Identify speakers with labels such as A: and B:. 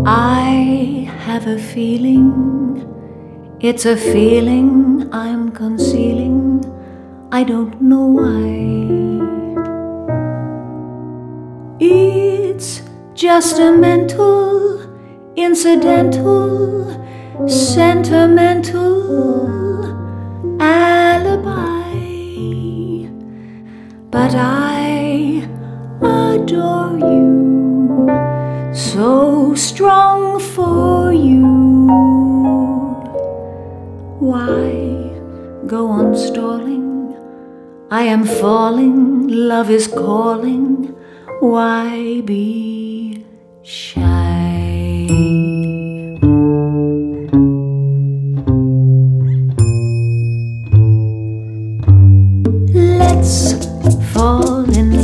A: I have a feeling, it's a feeling I'm concealing, I don't know why. It's just a mental, incidental, sentimental alibi, but I adore you, so strong for you. Why go on stalling? I am falling, love is calling. Why be shy?